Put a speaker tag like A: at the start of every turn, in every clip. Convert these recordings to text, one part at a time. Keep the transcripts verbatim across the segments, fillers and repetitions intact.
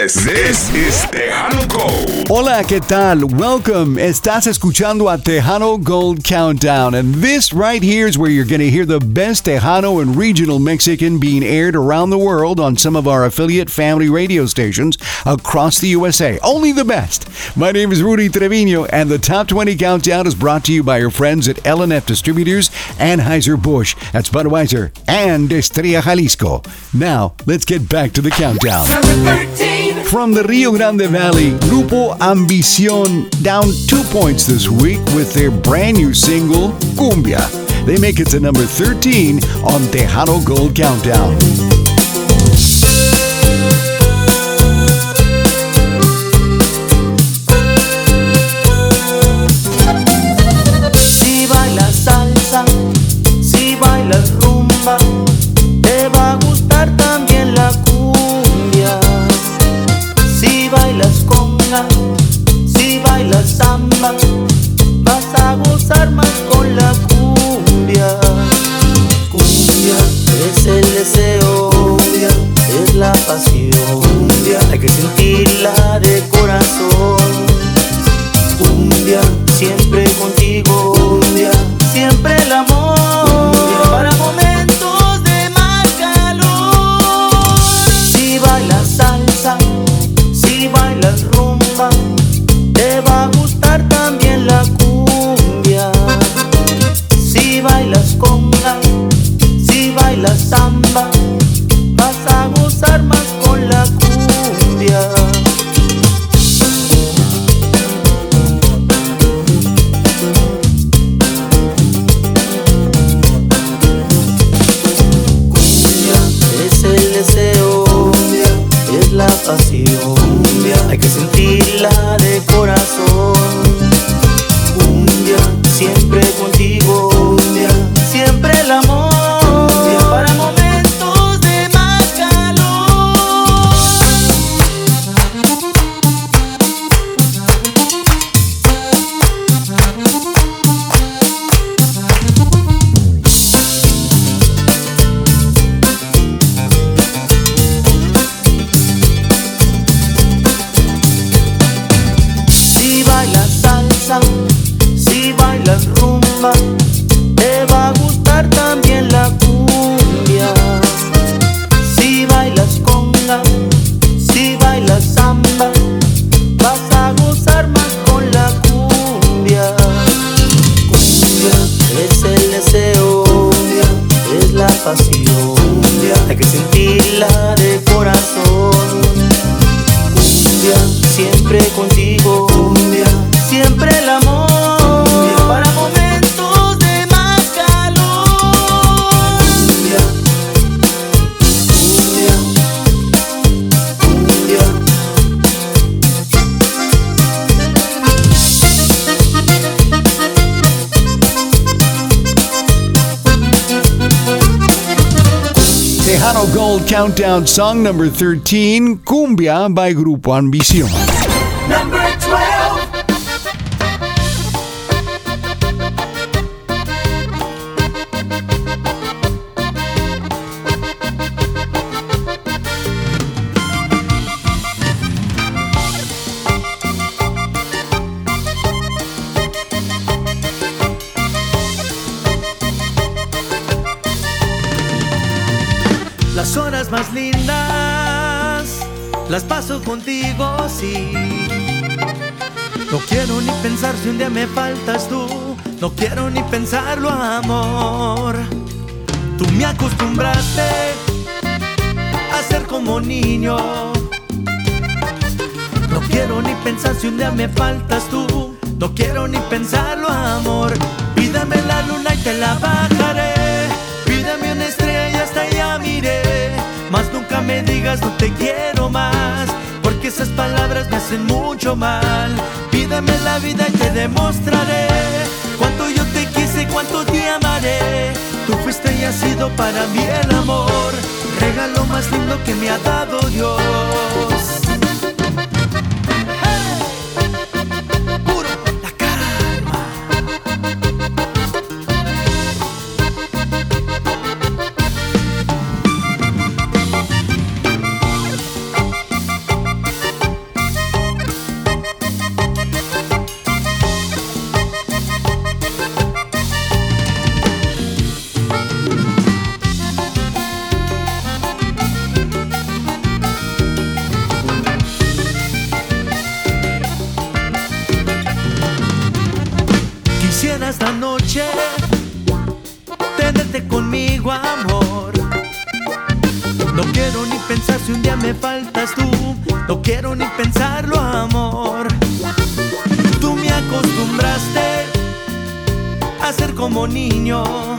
A: This, this is Tejano Gold.
B: Hola, ¿qué tal? Welcome. Estás escuchando a Tejano Gold Countdown, and this right here is where you're going to hear the best Tejano and regional Mexican being aired around the world on some of our affiliate family radio stations across the U S A. Only the best. My name is Rudy Trevino, and the Top twenty Countdown is brought to you by your friends at L and F Distributors, Anheuser-Busch, that's Budweiser, and Estrella Jalisco. Now, let's get back to the countdown. From the Rio Grande Valley, Grupo Ambición down two points this week with their brand new single, Cumbia. They make it to number thirteen on Tejano Gold Countdown.
C: Si bailas salsa, si bailas rumba, te va a gustar también la cumbia. Si bailas conga, si bailas samba, vas a gozar más con la cumbia. Cumbia es el deseo, cumbia es la pasión, cumbia hay que sentirla de corazón. Cumbia siempre contigo, cumbia siempre el amor, cumbia para momentos de más calor. Si bailas salsa, si bailas rumba, te va a gustar también la cumbia. Si bailas conga, si bailas samba, vas a gozar más con la cumbia. Cumbia es el deseo, cumbia es la pasión, cumbia hay que sentirla de corazón. Cumbia siempre contigo, cumbia siempre el amor, cumbia para momentos de más calor. Si bailas salsa, si bailas rumba, te va a gustar también la cumbia. Si bailas conga, si bailas samba, vas a gozar más con la cumbia. Cumbia es el deseo, cumbia es la pasión, cumbia hay que sentirla de corazón. Cumbia siempre contigo, cumbia siempre el amor, cumbia para momentos de más calor. Cumbia, cumbia, cumbia.
B: Tejano Gold Countdown song number thirteen, Cumbia by Grupo Ambición.
D: Number twelve.
C: Las horas más lindas las paso contigo, sí. No quiero ni pensar si un día me faltas tú, no quiero ni pensarlo, amor. Tú me acostumbraste a ser como niño. No quiero ni pensar si un día me faltas tú, no quiero ni pensarlo, amor. Pídame la luna y te la bajaré, pídame una estrella hasta allá miré. Mas nunca me digas no te quiero más, porque esas palabras me hacen mucho mal. Pídame la vida y te demostraré cuánto yo te quise, cuánto te amaré. Tú fuiste y has sido para mí el amor, regalo más lindo que me ha dado Dios. Puro la calma. si un día me faltas tú. No quiero ni pensarlo, amor. Tú me acostumbraste a ser como niño.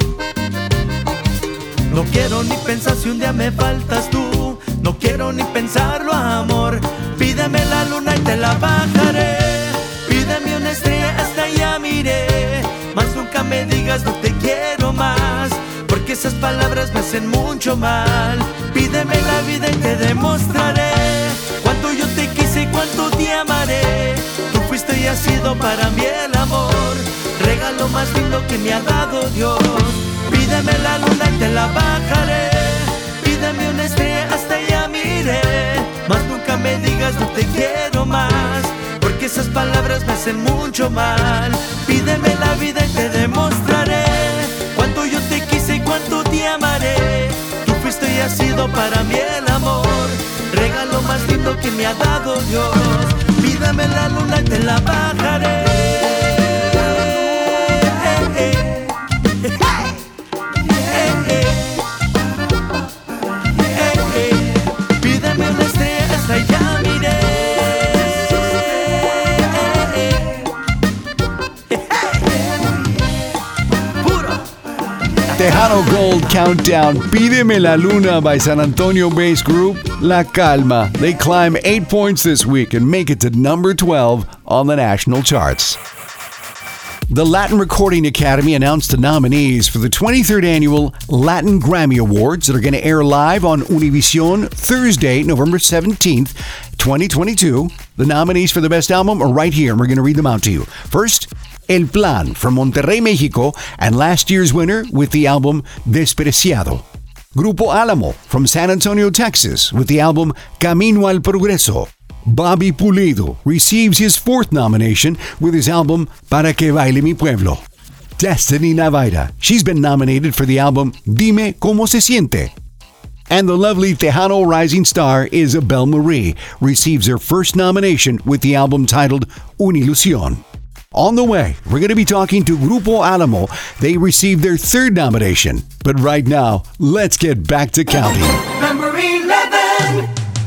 C: No quiero ni pensar si un día me faltas tú. No quiero ni pensarlo, amor. Pídeme la luna y te la bajaré. Pídeme una estrella, hasta allá miré. Mas nunca me digas no te quiero más, porque esas palabras me hacen mucho mal. Pídeme la vida y te demostraré cuánto yo te quise y cuánto te amaré. Tú fuiste y has sido para mí el amor, regalo más lindo que me ha dado Dios. Pídeme la luna y te la bajaré. Pídeme una estrella, hasta allá miré. Mas nunca me digas no te quiero más, porque esas palabras me hacen mucho mal. Pídeme la vida y te demostraré cuánto yo te quise y cuánto te amaré. Tú fuiste y has sido para mí el amor, regalo más lindo que me ha dado Dios. Pídame la luna y te la bajaré. Pídeme una estrella, hasta allá miré.
B: Tejano Gold Countdown, Pídeme la Luna by San Antonio Bass Group, La Calma. They climb eight points this week and make it to number twelve on the national charts. The Latin Recording Academy announced the nominees for the twenty-third Annual Latin Grammy Awards that are going to air live on Univision Thursday, November seventeenth, twenty twenty-two. The nominees for the Best Album are right here, and we're going to read them out to you. First, El Plan from Monterrey, Mexico, and last year's winner with the album Despreciado. Grupo Álamo from San Antonio, Texas, with the album Camino al Progreso. Bobby Pulido receives his fourth nomination with his album Para que baile mi pueblo. Destiny Navaira, she's been nominated for the album Dime Cómo se siente. And the lovely Tejano rising star Isabel Marie receives her first nomination with the album titled Unilusión. On the way, we're going to be talking to Grupo Álamo. They received their third nomination. But right now, let's get back to counting.
D: Number eleven.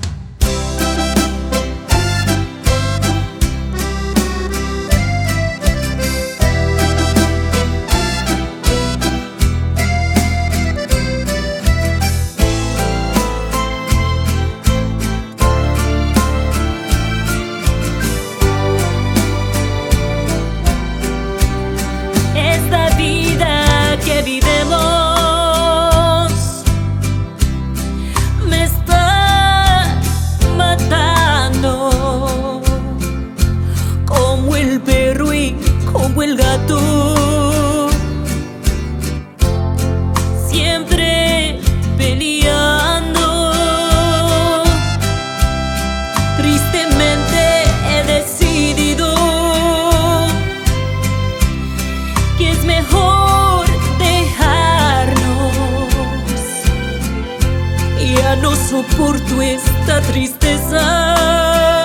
E: Soporto esta tristeza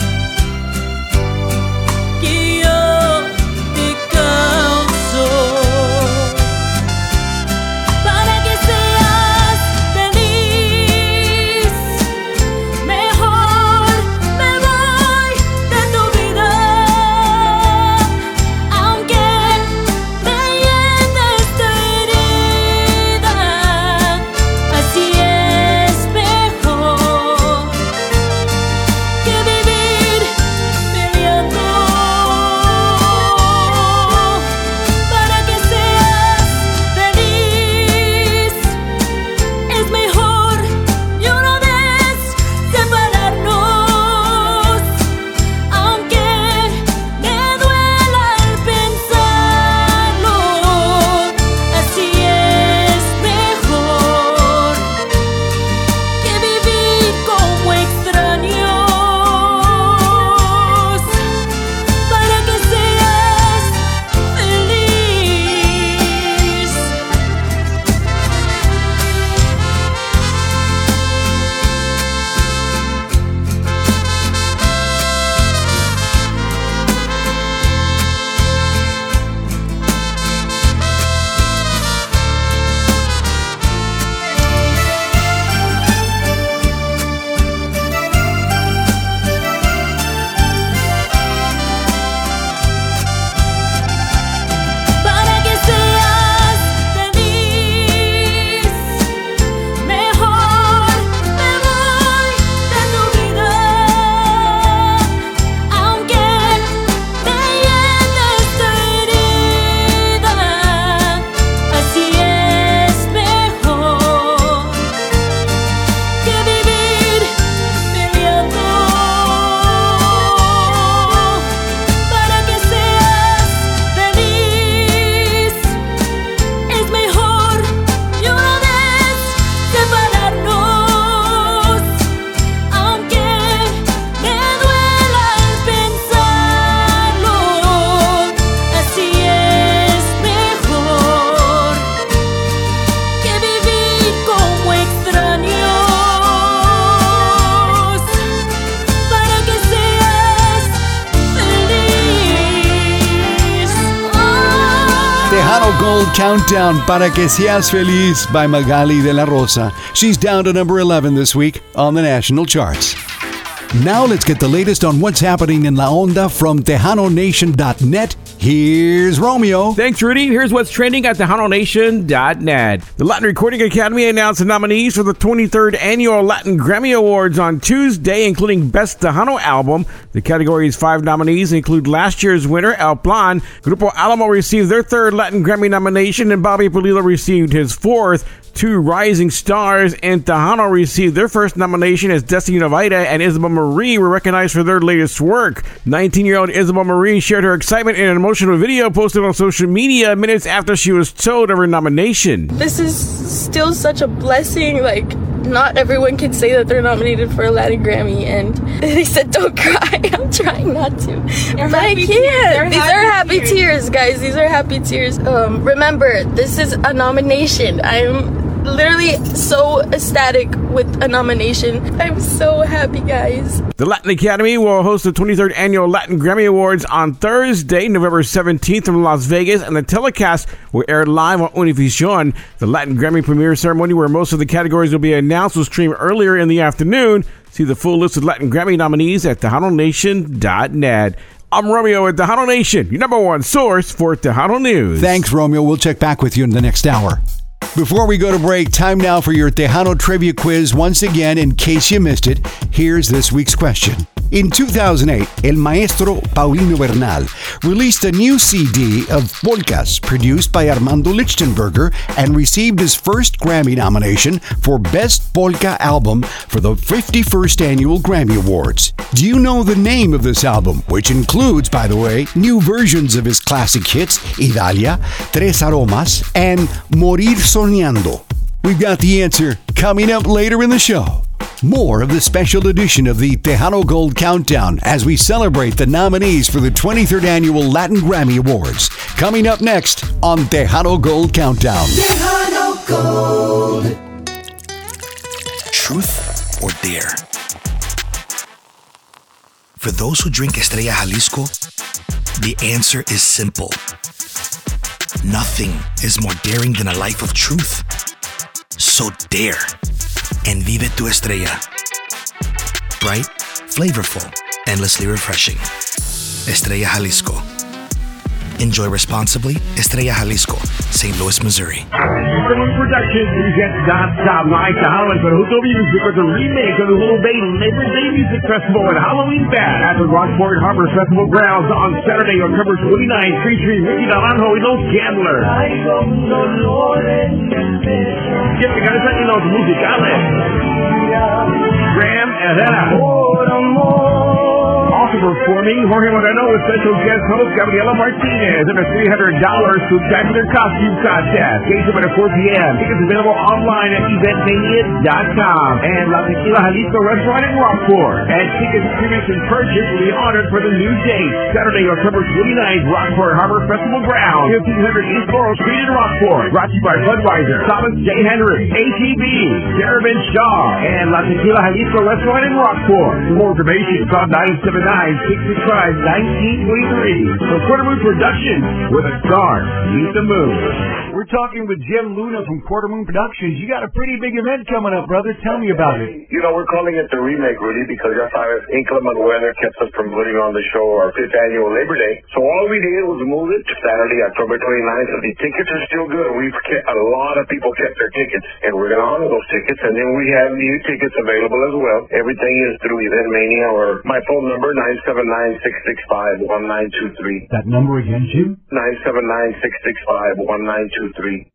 E: que yo te causo. Para que seas feliz, mejor me voy de tu vida, aunque me hienda esta herida. Así es.
B: Gold Countdown Para Que Seas Feliz by Magali de la Rosa. She's down to number eleven this week on the national charts. Now let's get the latest on what's happening in La Onda from Tejano Nation dot net. Here's Romeo.
F: Thanks, Rudy. Here's what's trending at Tejano Nation dot net. The Latin Recording Academy announced the nominees for the twenty-third Annual Latin Grammy Awards on Tuesday, including Best Tejano Album. The category's five nominees include last year's winner, El Plan. Grupo Alamo received their third Latin Grammy nomination, and Bobby Pulido received his fourth. Two rising stars in Tejano received their first nomination as Destiny Novaida and Isabel Marie were recognized for their latest work. nineteen-year-old Isabel Marie shared her excitement in an emotional video posted on social media minutes after she was told of her nomination.
G: This is still such a blessing. Like, not everyone can say that they're nominated for a Latin Grammy, and they said don't cry. I'm trying not to.
H: They're
G: but I
H: happy
G: can't.
H: tears.
G: These
H: They're
G: are
H: happy
G: happy
H: tears.
G: tears, guys. These are happy tears. Um, remember, this is a nomination. I'm literally so ecstatic with a nomination. I'm so happy, guys.
F: The Latin Academy will host the twenty-third Annual Latin Grammy Awards on Thursday, November seventeenth from Las Vegas, and the telecast will air live on Univision. The Latin Grammy premiere ceremony, where most of the categories will be announced, will stream earlier in the afternoon. See the full list of Latin Grammy nominees at Tejano Nation dot net. I'm Romeo at Tejano Nation, your number one source for Tejano News.
B: Thanks, Romeo. We'll check back with you in the next hour. Before we go to break, time now for your Tejano Trivia Quiz. Once again, in case you missed it, here's this week's question. In two thousand eight, El Maestro Paulino Bernal released a new C D of polkas produced by Armando Lichtenberger and received his first Grammy nomination for Best Polka Album for the fifty-first Annual Grammy Awards. Do you know the name of this album, which includes, by the way, new versions of his classic hits, Idalia, Tres Aromas, and Morir Soñando? We've got the answer coming up later in the show. More of the special edition of the Tejano Gold Countdown as we celebrate the nominees for the twenty-third Annual Latin Grammy Awards. Coming up next on Tejano Gold Countdown.
D: Tejano Gold.
I: Truth or dare? For those who drink Estrella Jalisco, the answer is simple. Nothing is more daring than a life of truth. So dare and vive tu estrella. Bright, flavorful, endlessly refreshing. Estrella Jalisco. Enjoy responsibly. Estrella Jalisco, Saint Louis, Missouri.
J: Quartermoon Productions presents non-stop live to Halloween for Juto Music with a remake of the Little Baby Labor Day Music Festival and Halloween Band at the Rockport Harbor Festival grounds on Saturday, October twenty-ninth, featuring Ricky Naranjo y Los Gambler. Siempre cantan los musicales. Graham Herrera. Also performing, Jorge Moreno with special guest host Gabriela Martinez in a three hundred dollars spectacular costume contest. Gates open at four p.m. Tickets available online at event mania dot com. And La Tequila Jalisco Restaurant in Rockport. And tickets previously purchased will be honored for the new date. Saturday, October twenty-ninth, Rockport Harbor Festival Ground, fifteen hundred East Laurel Street in Rockport. Brought to you by Budweiser, Thomas J. Henry, A T B, Darabin Shaw, and La Tequila Jalisco Restaurant in Rockport. For more information, call nine seven nine, six six five, one nine two three. For Quartermoon Productions, where the stars meet the moon.
K: We're talking with Jim Luna from Quartermoon Productions. You got a pretty big event coming up, brother. Tell me about it.
L: You know, we're calling it the remake, Rudy, because that's how inclement weather kept us from putting on the show our fifth annual Labor Day. So all we did was move it to Saturday, October twenty-ninth. So the tickets are still good. We've kept, a lot of people kept their tickets, and we're going to honor those tickets. And then we have new tickets available as well. Everything is through Event Mania or my phone number, nine seven nine, six six five, one nine two three.
K: That number again, Jim?
L: nine seven nine, six six five, one nine two three.